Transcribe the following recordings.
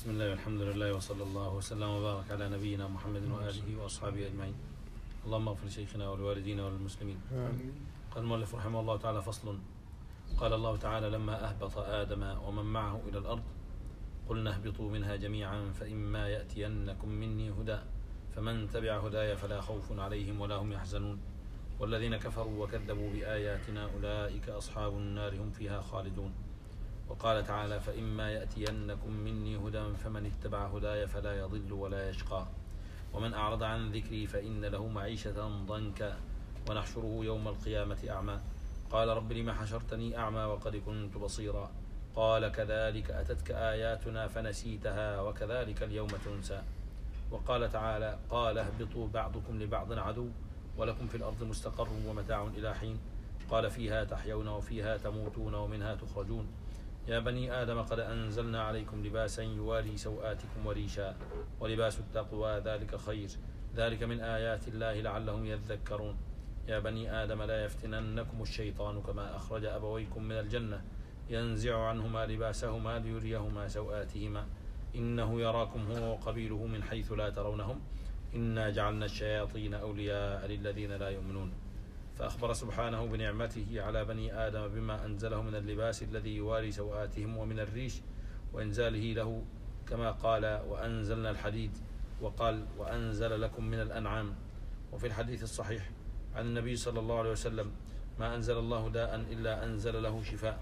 بسم الله والحمد لله وصلى الله وسلم وبارك على نبينا محمد وآله وأصحابه أجمعين. اللهم اغفر لشيخنا ولوالدينا وللمسلمين. قال المؤلف رحمه الله تعالى: فصل. قال الله تعالى: لما أهبط آدم ومن معه إلى الأرض قلنا اهبطوا منها جميعا فإما يأتينكم مني هدى فمن تبع هداي فلا خوف عليهم ولا هم يحزنون والذين كفروا وكذبوا بآياتنا أولئك أصحاب النار هم فيها خالدون. وقال تعالى: فإما يأتينكم مني هدى فمن اتبع هداي فلا يضل ولا يشقى ومن أعرض عن ذكري فإن له معيشة ضنكا ونحشره يوم القيامة أعمى قال رب لم حشرتني أعمى وقد كنت بصيرا قال كذلك أتتك آياتنا فنسيتها وكذلك اليوم تنسى. وقال تعالى: قال اهبطوا بعضكم لبعض عدو ولكم في الأرض مستقر ومتاع إلى حين قال فيها تحيون وفيها تموتون ومنها تخرجون. يا بني آدم قد أنزلنا عليكم لباسا يواري سوآتكم وريشا ولباس التقوى ذلك خير ذلك من آيات الله لعلهم يذكرون. يا بني آدم لا يفتننكم الشيطان كما أخرج أبويكم من الجنة ينزع عنهما لباسهما ليريهما سوآتهما إنه يراكم هو وقبيله من حيث لا ترونهم إنا جعلنا الشياطين أولياء للذين لا يؤمنون. فأخبر سبحانه بنعمته على بني آدم بما أنزله من اللباس الذي يواري سوآتهم ومن الريش وإنزاله له كما قال: وأنزلنا الحديد، وقال: وأنزل لكم من الأنعام. وفي الحديث الصحيح عن النبي صلى الله عليه وسلم: ما أنزل الله داء إلا أنزل له شفاء.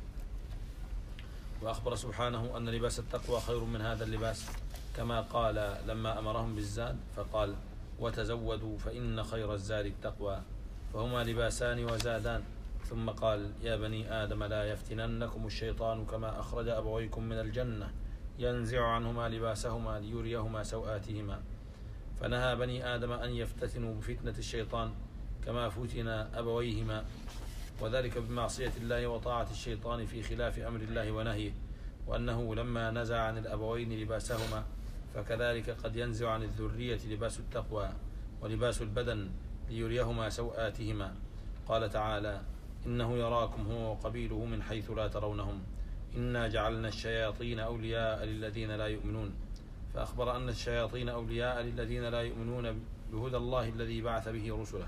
وأخبر سبحانه أن لباس التقوى خير من هذا اللباس كما قال لما أمرهم بالزاد فقال: وتزودوا فإن خير الزاد التقوى فهما لباسان وزادان. ثم قال: يا بني آدم لا يفتننكم الشيطان كما أخرج أبويكم من الجنة ينزع عنهما لباسهما ليريهما سوآتهما. فنهى بني آدم أن يفتتنوا بفتنة الشيطان كما فتن أبويهما وذلك بمعصية الله وطاعة الشيطان في خلاف أمر الله ونهيه وأنه لما نزع عن الأبوين لباسهما فكذلك قد ينزع عن الذرية لباس التقوى ولباس البدن ليريهما سوآتهما. قال تعالى: إنه يراكم هو وقبيله من حيث لا ترونهم إنا جعلنا الشياطين أولياء للذين لا يؤمنون. فأخبر أن الشياطين أولياء للذين لا يؤمنون بهدى الله الذي بعث به رسله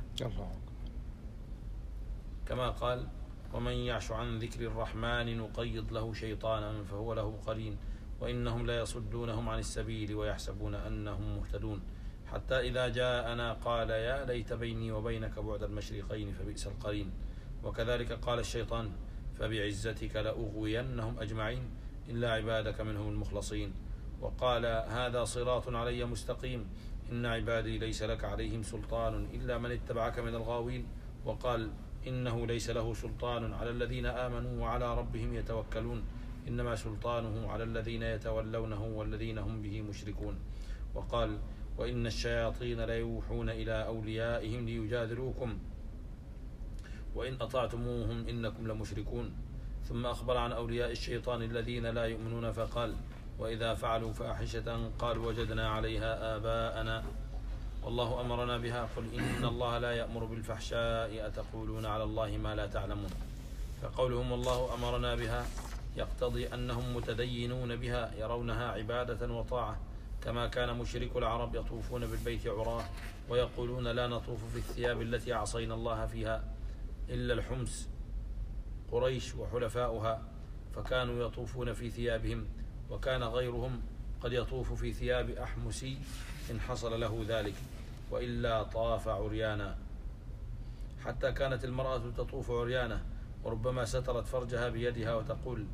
كما قال: ومن يعش عن ذكر الرحمن نقيض له شيطانا فهو له قرين وإنهم لا يصدونهم عن السبيل ويحسبون أنهم مهتدون حتى إذا جاءنا قال يا ليت بيني وبينك بعد المشرقين فبئس القرين. وكذلك قال الشيطان: فبعزتك لأغوينهم أجمعين إلا عبادك منهم المخلصين. وقال: هذا صراط علي مستقيم إن عبادي ليس لك عليهم سلطان إلا من اتبعك من الغاوين. وقال: إنه ليس له سلطان على الذين آمنوا وعلى ربهم يتوكلون إنما سلطانه على الذين يتولونه والذين هم به مشركون. وقال: وإن الشياطين ليوحون إلى أوليائهم ليجادلوكم وإن أطعتموهم إنكم لمشركون. ثم أخبر عن أولياء الشيطان الذين لا يؤمنون فقال: وإذا فعلوا فاحشة قالوا وجدنا عليها آباءنا والله أمرنا بها قل إن الله لا يأمر بالفحشاء أتقولون على الله ما لا تعلمون. فقولهم والله أمرنا بها يقتضي أنهم متدينون بها يرونها عبادة وطاعة كما كان مشرك العرب يطوفون بالبيت عراه ويقولون لا نطوف في الثياب التي عصينا الله فيها إلا الحمس قريش وحلفاؤها فكانوا يطوفون في ثيابهم وكان غيرهم قد يطوف في ثياب أحمسي إن حصل له ذلك وإلا طاف عريانا حتى كانت المرأة تطوف عريانة وربما سترت فرجها بيدها وتقول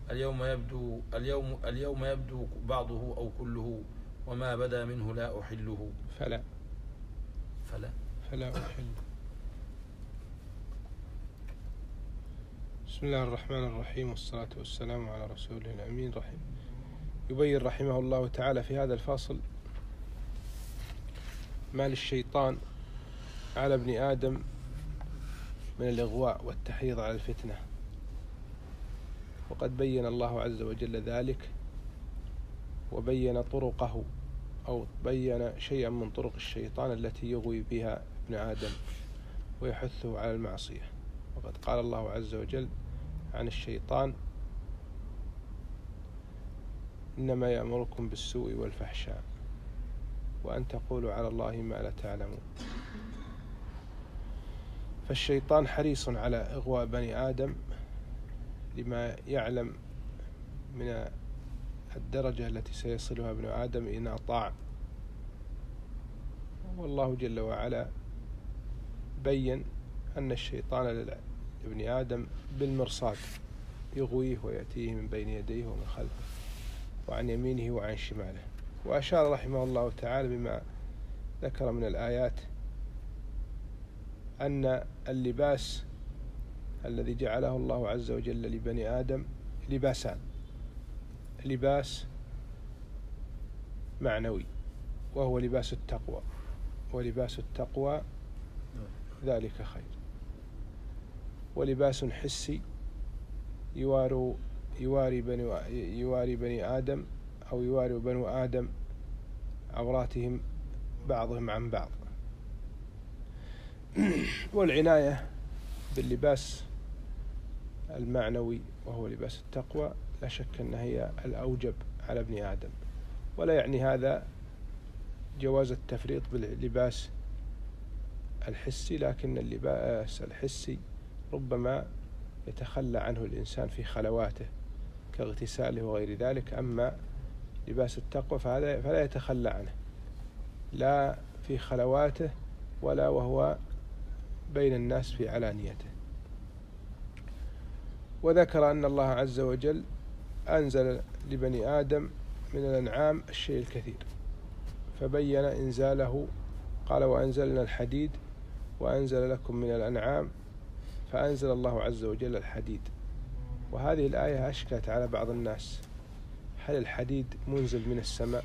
اليوم يبدو بعضه أو كله وما بدا منه لا أحله فلا أحل. بسم الله الرحمن الرحيم والصلاة والسلام على رسوله الأمين رحيم. يبين رحمه الله تعالى في هذا الفاصل ما للشيطان على ابن آدم من الإغواء والتحريض على الفتنة، وقد بين الله عز وجل ذلك وبين طرقه أو بين شيئا من طرق الشيطان التي يغوي بها ابن آدم ويحثه على المعصية. وقد قال الله عز وجل عن الشيطان: إنما يأمركم بالسوء والفحشاء وأن تقولوا على الله ما لا تعلمون. فالشيطان حريص على إغواء بني آدم لما يعلم من الدرجة التي سيصلها ابن آدم إن أطاع. والله جل وعلا بين أن الشيطان لابن آدم بالمرصاد يغويه ويأتيه من بين يديه ومن خلفه وعن يمينه وعن شماله. وأشار رحمه الله تعالى بما ذكر من الآيات أن اللباس الذي جعله الله عز وجل لبني آدم لباسان: لباس معنوي وهو لباس التقوى، ولباس التقوى ذلك خير، ولباس حسي يواري بني آدم أو يواري بنو آدم عوراتهم بعضهم عن بعض. والعناية باللباس المعنوي وهو لباس التقوى لا شك أنها هي الأوجب على ابن آدم، ولا يعني هذا جواز التفريط باللباس الحسي، لكن اللباس الحسي ربما يتخلى عنه الإنسان في خلواته كاغتساله وغير ذلك. أما لباس التقوى فلا يتخلى عنه لا في خلواته ولا وهو بين الناس في علانيته. وذكر أن الله عز وجل أنزل لبني آدم من الأنعام الشيء الكثير، فبين إنزاله، قال: وأنزلنا الحديد وأنزل لكم من الأنعام، فأنزل الله عز وجل الحديد. وهذه الآية أشكلت على بعض الناس: هل الحديد منزل من السماء؟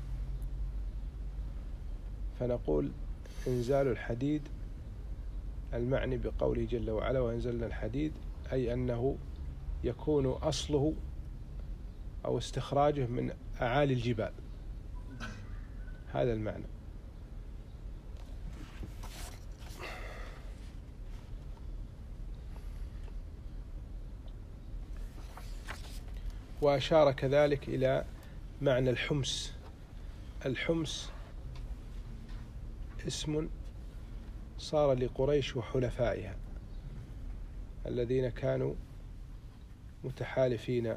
فنقول: إنزال الحديد المعني بقوله جل وعلا وأنزلنا الحديد، أي أنه يكون أصله أو استخراجه من أعالي الجبال، هذا المعنى. وأشار كذلك إلى معنى الحمس. الحمس اسم صار لقريش وحلفائها الذين كانوا متحالفين،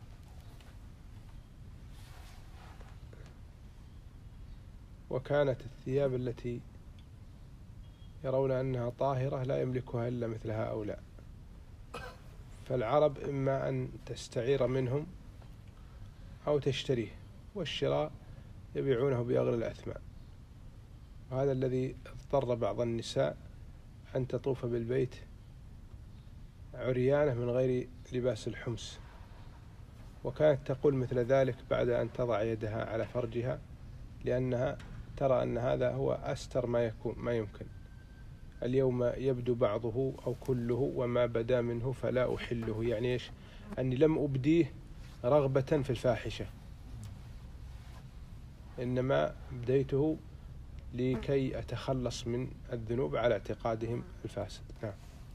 وكانت الثياب التي يرون أنها طاهرة لا يملكها إلا مثل هؤلاء، فالعرب إما أن تستعير منهم أو تشتريه، والشراء يبيعونه بأغلى الأثمان. وهذا الذي اضطر بعض النساء أن تطوف بالبيت عريانة من غير لباس الحمس، وكانت تقول مثل ذلك بعد أن تضع يدها على فرجها، لأنها ترى أن هذا هو أستر ما يمكن. اليوم يبدو بعضه أو كله، وما بدا منه فلا أحله. يعني إيش؟ أني لم أبديه رغبة في الفاحشة، إنما بديته لكي أتخلص من الذنوب على اعتقادهم الفاسد. نعم.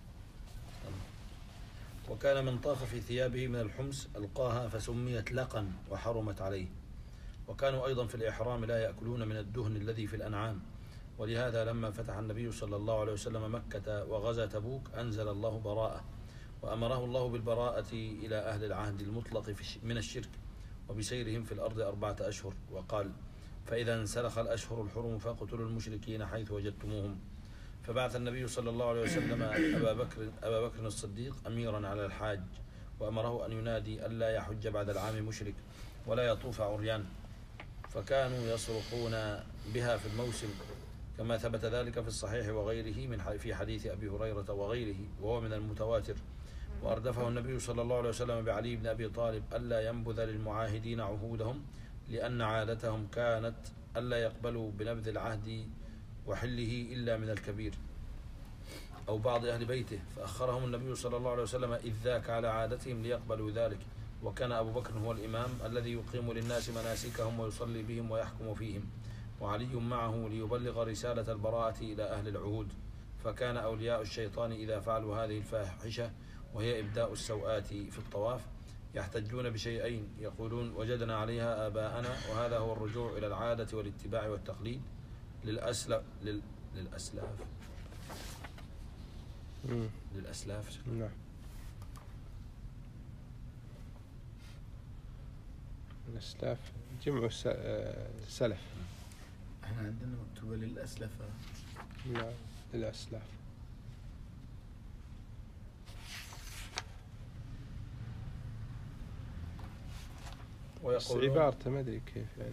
وكان من طاف في ثيابه من الحمس ألقاها فسميت لقا وحرمت عليه. وكانوا أيضا في الإحرام لا يأكلون من الدهن الذي في الأنعام، ولهذا لما فتح النبي صلى الله عليه وسلم مكة وغزا تبوك أنزل الله براءة، وأمره الله بالبراءة إلى أهل العهد المطلق من الشرك وبسيرهم في الأرض 4 أشهر، وقال: فإذا انسلخ الأشهر الحرم فاقتلوا المشركين حيث وجدتموهم. فبعث النبي صلى الله عليه وسلم أبا بكر الصديق أميرا على الحاج، وأمره أن ينادي ألا يحج بعد العام مشرك ولا يطوف عريان، فكانوا يصرخون بها في الموسم، كما ثبت ذلك في الصحيح وغيره في حديث أبي هريرة وغيره، وهو من المتواتر. وأردفه النبي صلى الله عليه وسلم بعلي بن أبي طالب ألا ينبذ للمعاهدين عهودهم، لأن عادتهم كانت ألا يقبلوا بنبذ العهد وحله إلا من الكبير أو بعض أهل بيته، فأخرهم النبي صلى الله عليه وسلم إذ ذاك على عادتهم ليقبلوا ذلك. وكان أبو بكر هو الإمام الذي يقيم للناس مناسكهم ويصلي بهم ويحكم فيهم، وعلي معه ليبلغ رسالة البراءة إلى أهل العهود. فكان أولياء الشيطان إذا فعلوا هذه الفاحشة وهي إبداء السوءات في الطواف يحتجون بشيئين، يقولون وجدنا عليها آباءنا، وهذا هو الرجوع إلى العادة والاتباع والتقليد للأسلاف. نعم. الأسلاف جمع سلف. احنا عندنا مكتوبة للأسلف. لا، للأسلاف. بس عبارته ما أدري كيف يعني.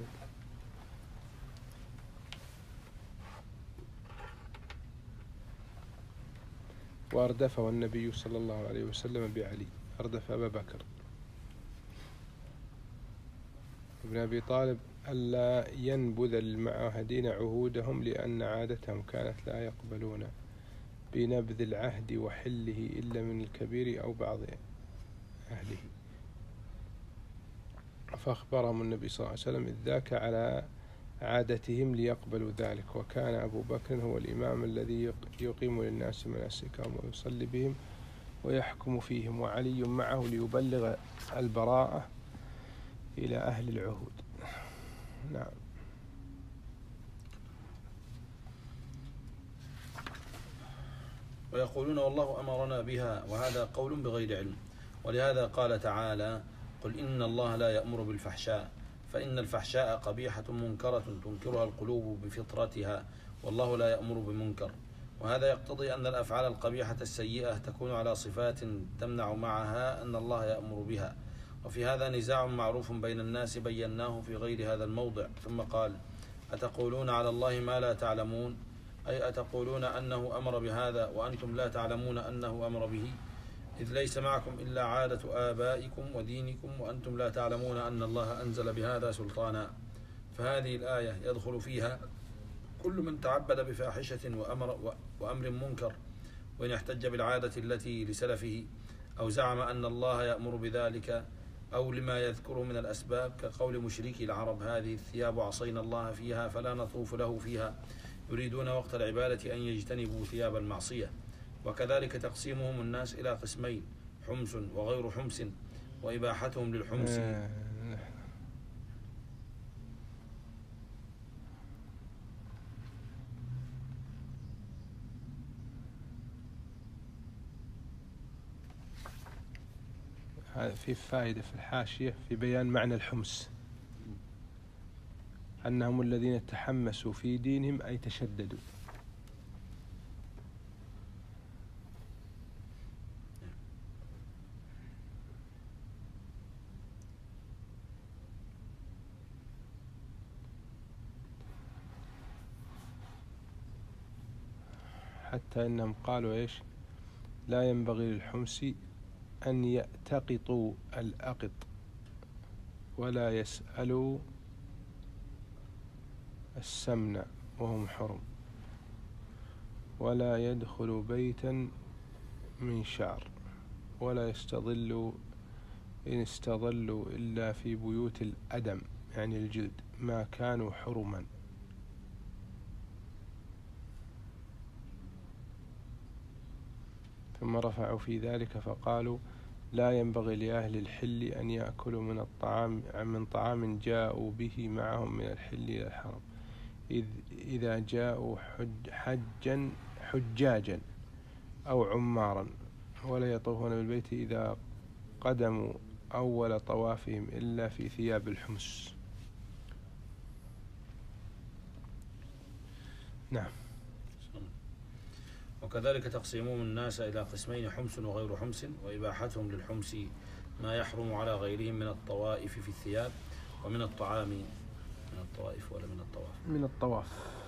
وأردفه النبي صلى الله عليه وسلم بعلي، أردف أبا بكر ابن أبي طالب ألا ينبذ المعاهدين عهودهم، لأن عادتهم كانت لا يقبلون بنبذ العهد وحله إلا من الكبير أو بعض أهله. فأخبرهم النبي صلى الله عليه وسلم إذ ذاك على عادتهم ليقبلوا ذلك. وكان أبو بكر هو الإمام الذي يقيم للناس مناسكهم ويصلي بهم ويحكم فيهم، وعلي معه ليبلغ البراءة إلى أهل العهود. نعم. ويقولون والله أمرنا بها، وهذا قول بغير علم، ولهذا قال تعالى قل إن الله لا يأمر بالفحشاء، فإن الفحشاء قبيحة منكرة تنكرها القلوب بفطرتها، والله لا يأمر بمنكر. وهذا يقتضي أن الأفعال القبيحة السيئة تكون على صفات تمنع معها أن الله يأمر بها. وفي هذا نزاع معروف بين الناس بيناه في غير هذا الموضع. ثم قال أتقولون على الله ما لا تعلمون، أي أتقولون أنه أمر بهذا وأنتم لا تعلمون أنه أمر به، إذ ليس معكم إلا عادة آبائكم ودينكم، وأنتم لا تعلمون أن الله أنزل بهذا سلطانا. فهذه الآية يدخل فيها كل من تعبد بفاحشة وأمر منكر، وإن احتج بالعادة التي لسلفه أو زعم أن الله يأمر بذلك أو لما يذكره من الأسباب، كقول مشركي العرب هذه الثياب عصينا الله فيها فلا نطوف له فيها، يريدون وقت العبادة أن يجتنبوا ثياب المعصية. وكذلك تقسيمهم الناس إلى قسمين، حمس وغير حمس، وإباحتهم للحمس. في فائدة في الحاشية في بيان معنى الحمس، أنهم الذين تحمسوا في دينهم أي تشددوا. حتى إنهم قالوا إيش؟ لا ينبغي للحمس أن يأتقطوا الأقط ولا يسألوا السمن وهم حرم، ولا يدخلوا بيتا من شعر، ولا يستظلوا إن استظلوا إلا في بيوت الأدم يعني الجلد ما كانوا حرما. ثم رفعوا في ذلك فقالوا لا ينبغي لأهل الحل أن يأكلوا من طعام جاءوا به معهم من الحل إلى الحرم، إذا جاءوا حجاجا أو عمارا، ولا يطوفون بالبيت إذا قدموا أول طوافهم إلا في ثياب الحمس. نعم. وكذلك تقسيمهم الناس إلى قسمين، حمس وغير حمس، وإباحتهم للحمس ما يحرم على غيرهم من الطوائف في الثياب، ومن الطعام. من الطوائف ولا من الطواف؟ من الطواف.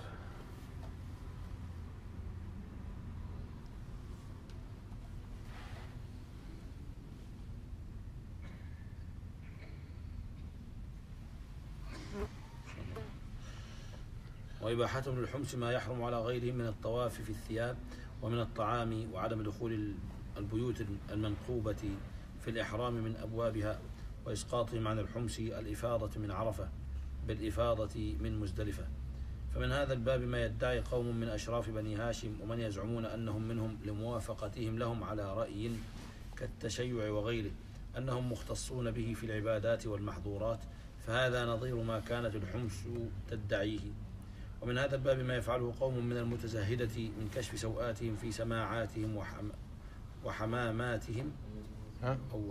وإباحتهم للحمس ما يحرم على غيرهم من الطواف في الثياب، ومن الطعام، وعدم دخول البيوت المنقوبة في الإحرام من أبوابها، وإسقاطهم عن الحمس الإفاضة من عرفة بالإفاضة من مزدلفة. فمن هذا الباب ما يدعي قوم من أشراف بني هاشم ومن يزعمون أنهم منهم لموافقتهم لهم على رأي كالتشيع وغيره، أنهم مختصون به في العبادات والمحظورات، فهذا نظير ما كانت الحمص تدعيه. ومن هذا الباب ما يفعله قوم من المتزهدة من كشف سوآتهم في سماعاتهم وحماماتهم أو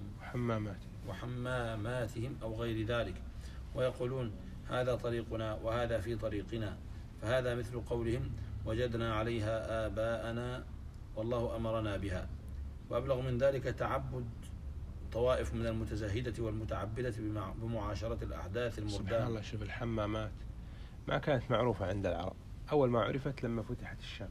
وحماماتهم أو غير ذلك، ويقولون هذا طريقنا وهذا في طريقنا، فهذا مثل قولهم وجدنا عليها آباءنا والله أمرنا بها. وأبلغ من ذلك تعبد طوائف من المتزهدة والمتعبدة بمعاشرة الأحداث المردان. سبحان الله. شوف الحمامات ما كانت معروفة عند العرب، أول ما عرفت لما فتحت الشام.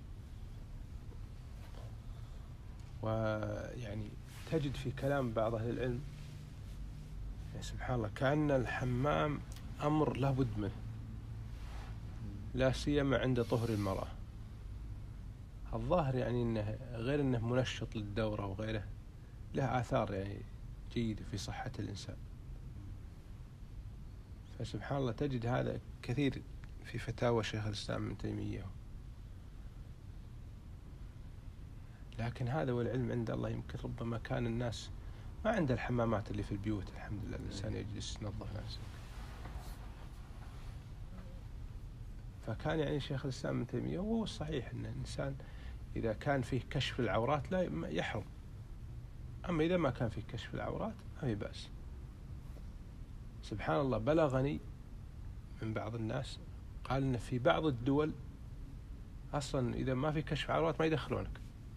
ويعني تجد في كلام بعض أهل العلم يعني سبحان الله كأن الحمام أمر لا بد منه، لا سيما عند طهر المرأة. الظاهر يعني إنه غير إنه منشط للدورة وغيره، له آثار يعني جيدة في صحة الإنسان. فسبحان الله تجد هذا كثير في فتاوى شيخ الإسلام ابن تيمية. لكن هذا والعلم عند الله، يمكن ربما كان الناس ما عند الحمامات اللي في البيوت. الحمد لله الإنسان يجلس ينظف نفسه. فكان يعني شيخ الإسلام ابن تيمية وهو الصحيح أن الإنسان إذا كان فيه كشف العورات لا يحرم، أما إذا ما كان فيه كشف العورات ما في بأس. سبحان الله بلغني من بعض الناس قال إن في بعض الدول أصلا إذا ما في كشف عورات ما يدخلونك.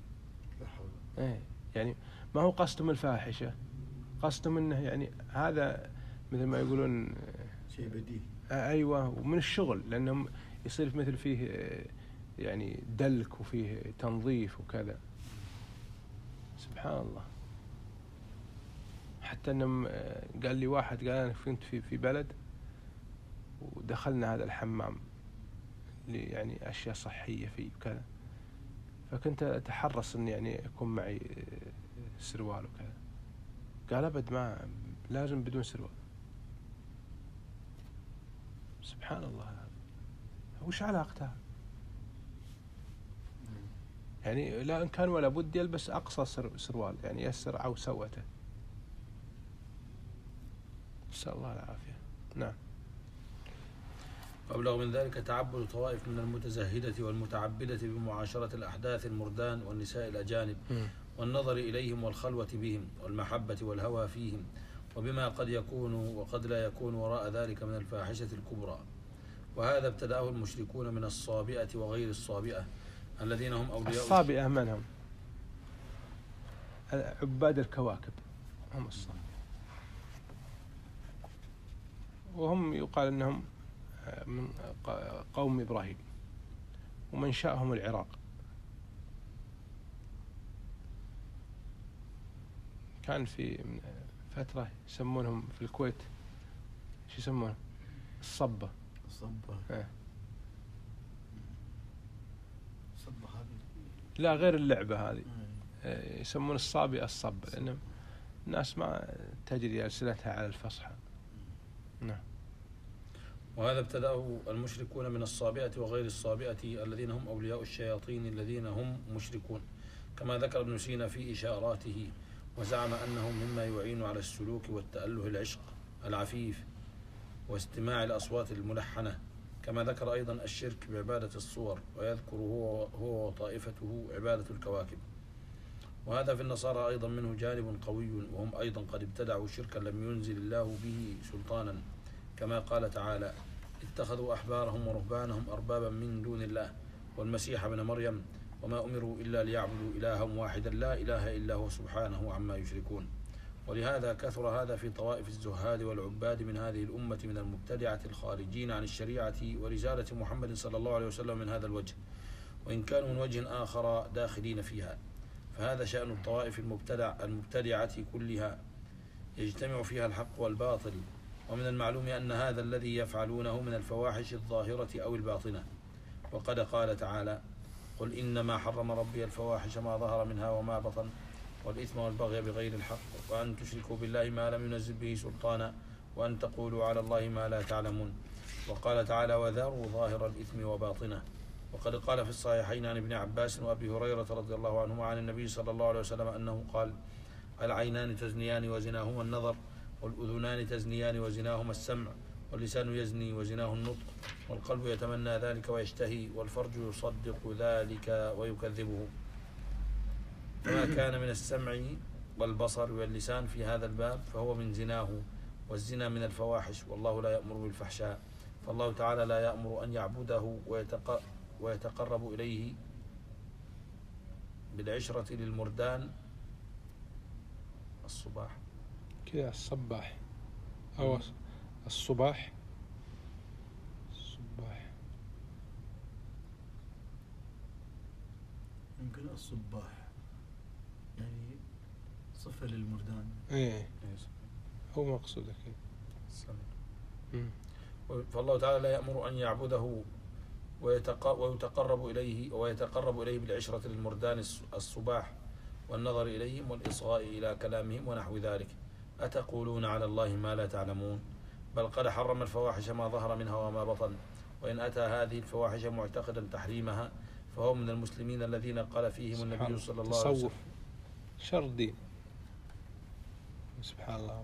يعني ما هو قصدهم الفاحشة، قصدهم إنه يعني هذا مثل ما يقولون شيء بديهي. أيوة، ومن الشغل، لأنهم يصير مثل فيه يعني دلك وفيه تنظيف وكذا. سبحان الله. حتى إنهم قال لي واحد قال أنا كنت في بلد ودخلنا هذا الحمام يعني أشياء صحية فيه وكذا، فكنت أتحرص إني يعني يكون معي سروال وكذا. قال أبد، ما لازم بدون سروال. سبحان الله. وش علاقتها؟ يعني لا إن كان ولا بد يلبس أقصى سروال يعني يسر أو سوته. نسأل الله العافية. نعم. وأبلغ من ذلك تعبد طوائف من المتزهدة والمتعبدة بمعاشرة الأحداث المردان والنساء الأجانب والنظر إليهم والخلوة بهم والمحبة والهوى فيهم، وبما قد يكون وقد لا يكون وراء ذلك من الفاحشة الكبرى. وهذا ابتدأه المشركون من الصابئة وغير الصابئة الذين هم أولياء. الصابئة من هم؟ عباد الكواكب هم الصابئة، وهم يقال أنهم من قوم إبراهيم ومنشأهم العراق. كان في فترة يسمونهم في الكويت شو يسمونه؟ الصبة. الصبة هذه لا غير اللعبة هذه يسمون الصابئة الصبة، لأن الناس ما تجري ألسنتها على الفصحى. نعم. وهذا ابتدأه المشركون من الصابئة وغير الصابئة الذين هم أولياء الشياطين الذين هم مشركون، كما ذكر ابن سينا في إشاراته، وزعم أنه مما يعين على السلوك والتأله العشق العفيف واستماع الأصوات الملحنة، كما ذكر أيضا الشرك بعبادة الصور، ويذكر هو وطائفته عبادة الكواكب. وهذا في النصارى أيضا منه جانب قوي، وهم أيضا قد ابتدعوا شركا لم ينزل الله به سلطانا، كما قال تعالى اتخذوا أحبارهم ورهبانهم أربابا من دون الله والمسيح ابن مريم وما أمروا إلا ليعبدوا إلها واحدا لا إله إلا هو سبحانه عما يشركون. ولهذا كثر هذا في طوائف الزهاد والعباد من هذه الأمة من المبتدعة الخارجين عن الشريعة ورسالة محمد صلى الله عليه وسلم من هذا الوجه، وإن كانوا من وجه آخر داخلين فيها. فهذا شأن الطوائف المبتدعة كلها، يجتمع فيها الحق والباطل. ومن المعلوم أن هذا الذي يفعلونه من الفواحش الظاهرة أو الباطنة. وقد قال تعالى قل إنما حرم ربي الفواحش ما ظهر منها وما بطن والإثم والبغي بغير الحق وأن تشركوا بالله ما لم ينزل به سلطانا وأن تقولوا على الله ما لا تعلمون. وقال تعالى وذروا ظاهر الإثم وباطنه. وقد قال في الصحيحين عن ابن عباس وأبي هريرة رضي الله عنهما عن النبي صلى الله عليه وسلم أنه قال العينان تزنيان وزناهما النظر، والأذنان تزنيان وزناهما السمع، واللسان يزني وزناه النطق، والقلب يتمنى ذلك ويشتهي، والفرج يصدق ذلك ويكذبه. فما كان من السمع والبصر واللسان في هذا الباب فهو من زناه، والزنا من الفواحش، والله لا يأمر بالفحشاء. فالله تعالى لا يأمر أن يعبده ويتقرب إليه بالعشرة للمردان الصباح كذا الصباح أو الصباح يمكن الصباح يعني صفة للمردان. إيه هو مقصودك. فالله تعالى لا يأمر أن يعبده ويتقرب إليه بالعشرة للمردان الصباح والنظر إليهم والإصغاء إلى كلامهم ونحو ذلك. أتقولون على الله ما لا تعلمون؟ بل قد حرم الفواحش ما ظهر منها وما بطن، وإن أتى هذه الفواحش معتقدا تحريمها فهو من المسلمين الذين قال فيهم النبي صلى الله عليه وسلم شر دين. سبحان الله.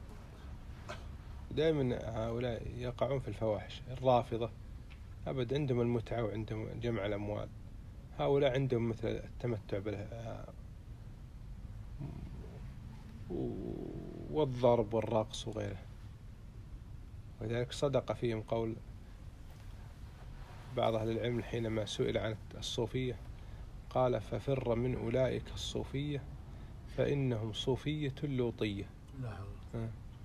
دائما هؤلاء يقعون في الفواحش. الرافضة أبد عندهم المتعة وعندهم جمع الأموال، هؤلاء عندهم مثل التمتع والضرب والرقص وغيره. ولذلك صدق فيهم قول بعض أهل العلم حينما سئل عن الصوفية قال: ففر من أولئك الصوفية فإنهم صوفية لوطية. لا حول.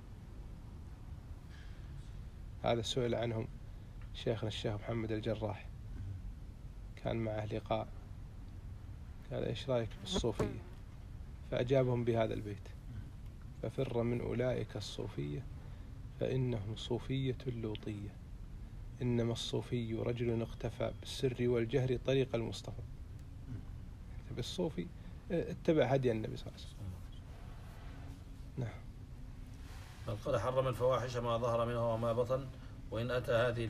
هذا سئل عنهم شيخنا الشيخ محمد الجراح، كان معه لقاء، قال: إيش رأيك بالصوفية؟ فأجابهم بهذا البيت: ففر من أولئك الصوفية فإنهم صوفية لوطية، إنما الصوفي رجل اقتفى بالسر والجهر طريق المصطفى. بالصوفي اتبع هدي النبي صلى الله عليه وسلم. نعم. بل قد حرم الفواحش ما ظهر منها وما بطن، وإن أتى هذه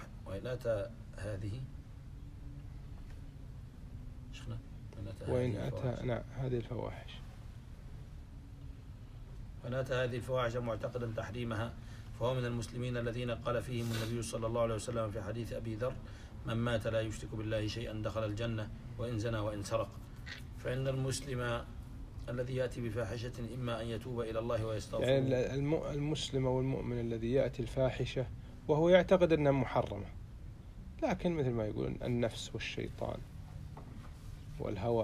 هذه الفواحش وإن أتى هذه الفواحش معتقدا تحريمها فهو من المسلمين الذين قال فيهم النبي صلى الله عليه وسلم في حديث أبي ذر: من مات لا يشرك بالله شيئا دخل الجنة وإن زنى وإن سرق. فإن المسلم الذي يأتي بفاحشة إما أن يتوب إلى الله ويستغفر. يعني المسلم والمؤمن الذي يأتي الفاحشة وهو يعتقد أنها محرمة، لكن مثل ما يقولون النفس والشيطان والهوى،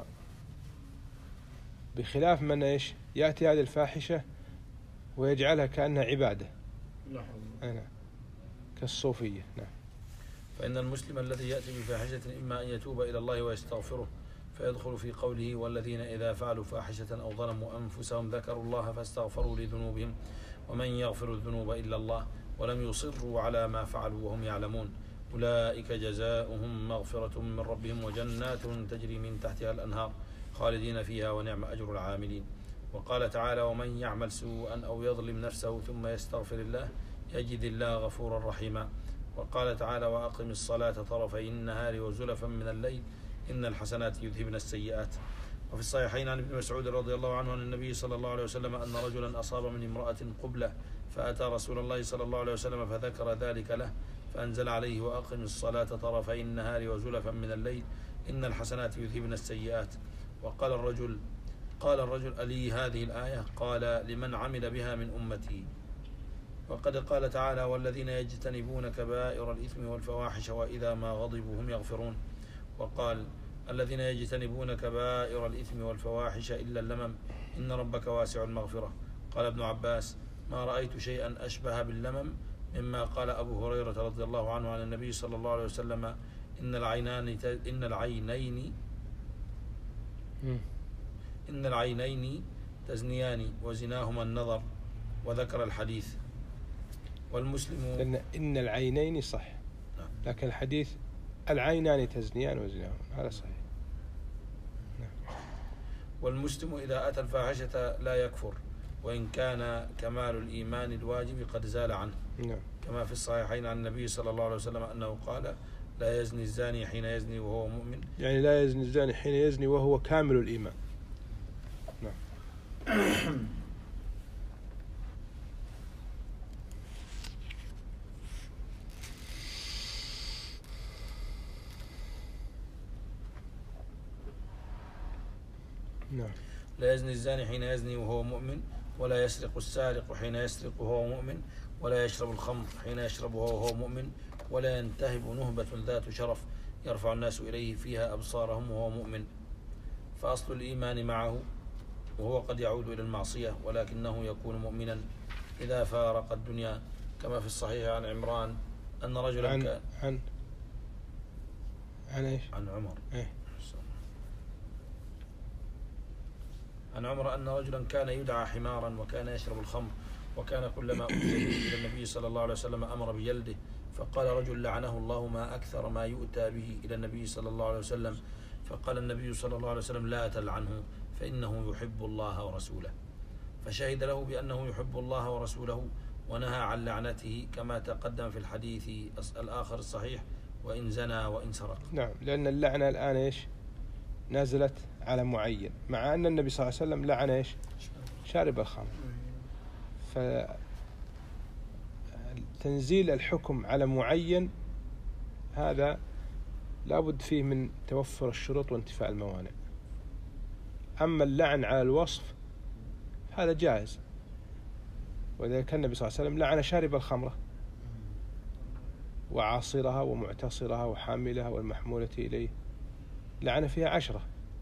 بخلاف من يأتي هذه الفاحشة ويجعلها كأنها عبادة. نعم. كالصوفية. نعم. فإن المسلم الذي يأتي بفاحشة إما أن يتوب إلى الله ويستغفره، فيدخل في قوله: والذين إذا فعلوا فاحشة أو ظلموا أنفسهم ذكروا الله فاستغفروا لذنوبهم ومن يغفر الذنوب إلا الله ولم يصروا على ما فعلوا وهم يعلمون أولئك جزاؤهم مغفرة من ربهم وجنات تجري من تحتها الأنهار خالدين فيها ونعم أجر العاملين. وقال تعالى: ومن يعمل سوءا أو يظلم نفسه ثم يستغفر الله يجد الله غفورا رحيما. وقال تعالى: وأقم الصلاة طرفي النهار وزلفا من الليل إن الحسنات يذهبن السيئات. وفي الصحيحين عن ابن مسعود رضي الله عنه عن النبي صلى الله عليه وسلم أن رجلا أصاب من امرأة قبلة فأتى رسول الله صلى الله عليه وسلم فذكر ذلك له فأنزل عليه: وأقم الصلاة طرفي النهار وزلفا من الليل إن الحسنات يذهبن السيئات. وقال الرجل: ألي هذه الآية؟ قال: لمن عمل بها من أمتي. وقد قال تعالى: والذين يجتنبون كبائر الإثم والفواحش وإذا ما غضبوا هم يغفرون. وقال: الذين يجتنبون كبائر الإثم والفواحش إلا اللمم إن ربك واسع المغفرة. قال ابن عباس: ما رأيت شيئا أشبه باللمم مما قال أبو هريرة رضي الله عنه عن النبي صلى الله عليه وسلم: إن العينين تزنيان وزناهما النظر، وذكر الحديث. والمسلم إن العينين صح، لكن الحديث العينان تزنيان وزناهما هذا صحيح. والمسلم إذا أتى الفاحشة لا يكفر وإن كان كمال الإيمان الواجب قد زال عنه. كما في الصحيحين عن النبي صلى الله عليه وسلم أنه قال: لا يزني الزاني حين يزني وهو مؤمن. يعني لا يزني الزاني حين يزني وهو كامل الإيمان. نعم. لا يزني الزاني حين يزني وهو مؤمن، ولا يسرق السارق حين يسرق وهو مؤمن، ولا يشرب الخمر حين يشرب وهو مؤمن، ولا ينتهب نهبة ذات شرف يرفع الناس إليه فيها أبصارهم وهو مؤمن. فأصل الإيمان معه، وهو قد يعود إلى المعصية، ولكنه يكون مؤمنا إذا فارق الدنيا، كما في الصحيح عن عمران أن رجلا عن إيش؟ عن عمر إيه؟ عن عمر أن رجلا كان يدعى حمارا وكان يشرب الخمر، وكان كلما أتي به إلى النبي صلى الله عليه وسلم أمر بجلده. فقال رجل لعنه الله ما أكثر ما يؤتى به إلى النبي صلى الله عليه وسلم. فقال النبي صلى الله عليه وسلم لا تلعنه فإنه يحب الله ورسوله. فشهد له بأنه يحب الله ورسوله ونهى عن لعنته، كما تقدم في الحديث الآخر الصحيح: وإن زنى وإن سرق. نعم، لأن اللعنة الآن إيش؟ نزلت على معين، مع أن النبي صلى الله عليه وسلم لعن إيش؟ شارب الخمر. فتنزيل الحكم على معين هذا لابد فيه من توفر الشروط وانتفاء الموانع. أما اللعن على الوصف هذا جائز، وذلك النبي صلى الله عليه وسلم لعن شارب الخمرة وعاصرها ومعتصرها وحاملها والمحمولة إليه، لعن فيها 10.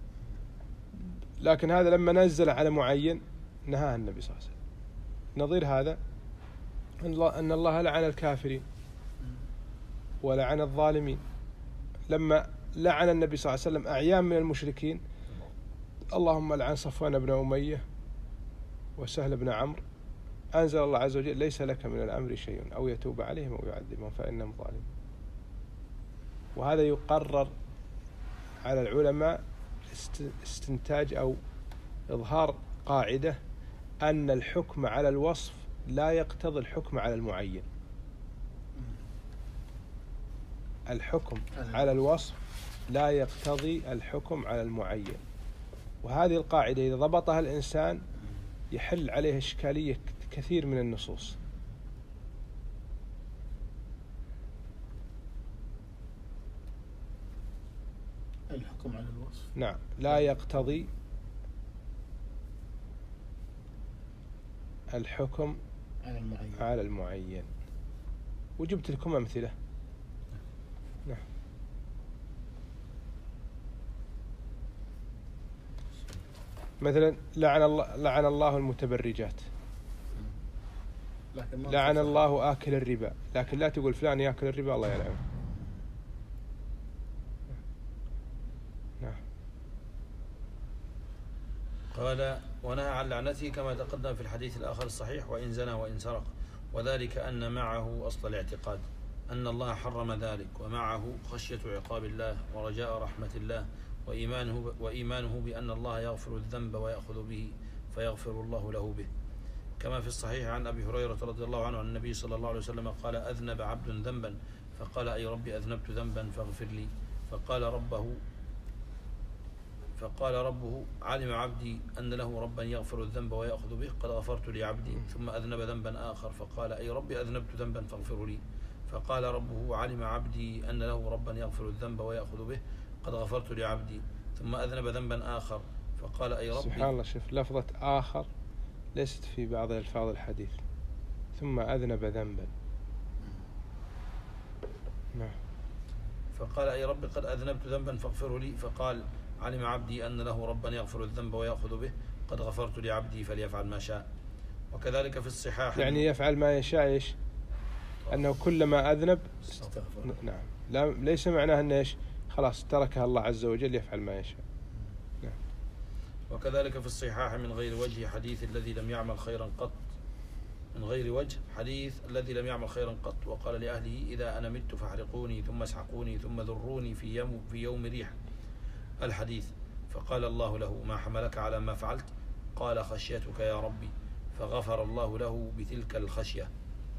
لكن هذا لما نزل على معين نهاه النبي صلى الله عليه وسلم. نظير هذا أن الله لعن الكافرين ولعن الظالمين. لما لعن النبي صلى الله عليه وسلم أعيان من المشركين: اللهم لعن صفوان بن أمية وسهل بن عمرو، أنزل الله عز وجل: ليس لك من الأمر شيء، أو يتوب عليهم أو يعذبهم فإنهم ظالمون. وهذا يقرر على العلماء استنتاج أو إظهار قاعدة أن الحكم على الوصف لا يقتضي الحكم على المعين. الحكم على الوصف لا يقتضي الحكم على المعين. وهذه القاعدة إذا ضبطها الإنسان يحل عليه إشكالية كثير من النصوص. الحكم على الوصف نعم، لا يقتضي الحكم على المعين. وجبت لكم أمثلة. نعم. مثلا لعن الله المتبرجات، لعن الله آكل الربا، لكن لا تقول فلان يأكل الربا الله يلعنه. نعم. قال: ونهى عن لعنته كما تقدم في الحديث الآخر الصحيح: وإن زنى وإن سرق. وذلك أن معه أصل الاعتقاد أن الله حرم ذلك، ومعه خشية عقاب الله ورجاء رحمة الله، وإيمانه بأن الله يغفر الذنب ويأخذ به فيغفر الله له به، كما في الصحيح عن أبي هريرة رضي الله عنه عن النبي صلى الله عليه وسلم قال: أذنب عبد ذنبا فقال: أي ربي أذنبت ذنبا فاغفر لي. فقال ربه: علم عبدي أن له ربا يغفر الذنب ويأخذ به، قد غفرت لعبدي. ثم أذنب ذنبا آخر فقال: أي ربي أذنبت ذنبا فاغفر لي. فقال ربه: علم عبدي أن له ربا يغفر الذنب ويأخذ به، قد غفرت لعبدي. ثم أذنب ذنبا آخر فقال: أي ربي. سبحان الله، شوف لفظة آخر ليست في بعض ألفاظ الحديث. ثم أذنب ذنبا. نعم. فقال: أي رب قد أذنبت ذنبا فاغفره لي. فقال: علم عبدي أن له ربا يغفر الذنب ويأخذ به، قد غفرت لعبدي فليفعل ما شاء. وكذلك في الصحاح يعني يفعل ما يشاء. إيش؟ أنه كلما أذنب نعم، لا ليس معناه أنه إيش خلاص تركها الله عز وجل يفعل ما يشاء. نعم. وكذلك في الصحاح من غير وجه حديث الذي لم يعمل خيرا قط، من غير وجه حديث الذي لم يعمل خيرا قط، وقال لأهله: إذا أنا مت فاحرقوني ثم اسحقوني ثم ذروني في يوم ريح الحديث. فقال الله له: ما حملك على ما فعلت؟ قال: خشيتك يا ربي. فغفر الله له بتلك الخشية.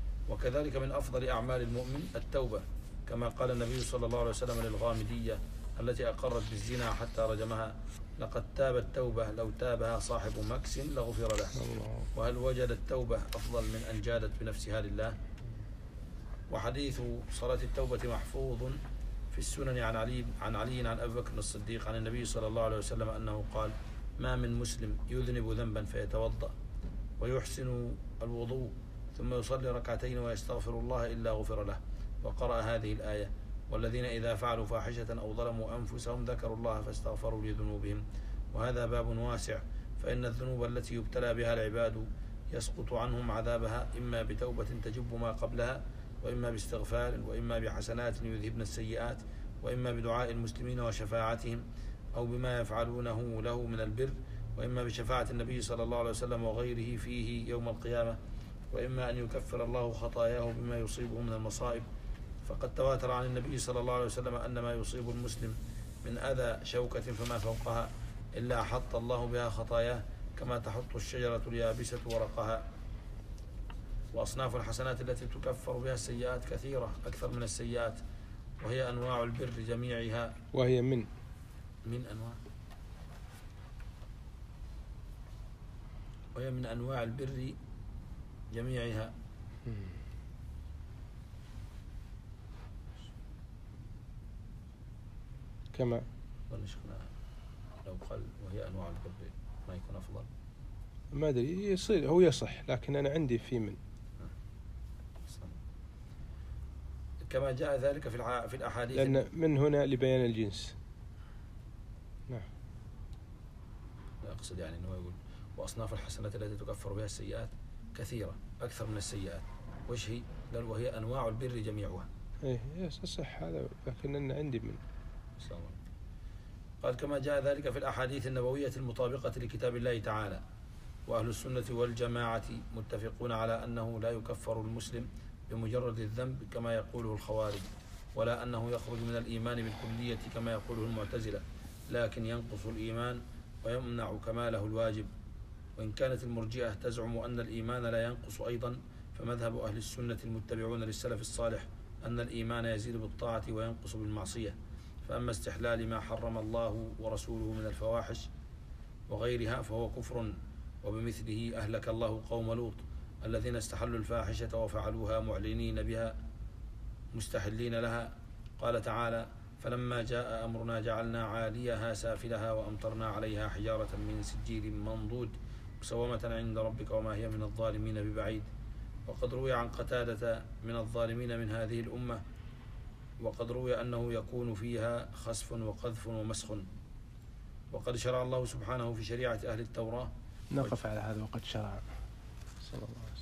وكذلك من أفضل أعمال المؤمن التوبة، كما قال النبي صلى الله عليه وسلم للغامدية: التي أقرت بالزنا حتى رجمها لقد تابت توبة لو تابها صاحب مكس لغفر له. وهل وجد التوبة أفضل من أن جادت بنفسها لله؟ وحديث صلاة التوبة محفوظ في السنن عن علي عن أبي بكر الصديق عن النبي صلى الله عليه وسلم أنه قال: ما من مسلم يذنب ذنبا فيتوضأ ويحسن الوضوء ثم يصلي ركعتين ويستغفر الله إلا غفر له. وقرأ هذه الآية: والذين إذا فعلوا فاحشة أو ظلموا أنفسهم ذكروا الله فاستغفروا لذنوبهم. وهذا باب واسع، فإن الذنوب التي يبتلى بها العباد يسقط عنهم عذابها إما بتوبة تجب ما قبلها، وإما باستغفار، وإما بحسنات يذهبن السيئات، وإما بدعاء المسلمين وشفاعتهم، أو بما يفعلونه له من البر، وإما بشفاعة النبي صلى الله عليه وسلم وغيره فيه يوم القيامة، وإما أن يكفر الله خطاياه بما يصيبه من المصائب. فقد تواتر عن النبي صلى الله عليه وسلم أن ما يصيب المسلم من أذى شوكة فما فوقها إلا حط الله بها خطاياه كما تحط الشجرة اليابسة ورقها. وأصناف الحسنات التي تكفر بها السيئات كثيرة أكثر من السيئات، وهي أنواع البر جميعها. وهي من أنواع البر جميعها. كما لو قال وهي أنواع البر ما يكون أفضل؟ ما أدري، يصير هو يصح، لكن أنا عندي في كما جاء ذلك في الأحاديث، لأن من هنا لبيان الجنس. نعم. لا أقصد يعني أنه يقول وأصناف الحسنات التي تكفر بها السيئات كثيرة أكثر من السيئات، وش هي؟ قال وهي أنواع البر جميعها. إيه يصح هذا، لكن أنا عندي من. قال كما جاء ذلك في الأحاديث النبوية المطابقة لكتاب الله تعالى. وأهل السنة والجماعة متفقون على أنه لا يكفر المسلم بمجرد الذنب كما يقوله الخوارج، ولا أنه يخرج من الإيمان بالكلية كما يقوله المعتزلة، لكن ينقص الإيمان ويمنع كماله الواجب. وإن كانت المرجئة تزعم أن الإيمان لا ينقص أيضا، فمذهب أهل السنة المتبعون للسلف الصالح أن الإيمان يزيد بالطاعة وينقص بالمعصية. فأما استحلال ما حرم الله ورسوله من الفواحش وغيرها فهو كفر، وبمثله أهلك الله قوم لوط الذين استحلوا الفاحشة وفعلوها معلنين بها مستحلين لها. قال تعالى: فلما جاء أمرنا جعلنا عاليها سافلها وأمطرنا عليها حجارة من سجيل منضود مسومة عند ربك وما هي من الظالمين ببعيد. وقد روي عن قتادة من الظالمين من هذه الأمة، وقد روي أنه يكون فيها خسف وقذف ومسخ. وقد شرع الله سبحانه في شريعة أهل التوراة. نقف على هذا وقد شرع صلى الله عليه وسلم.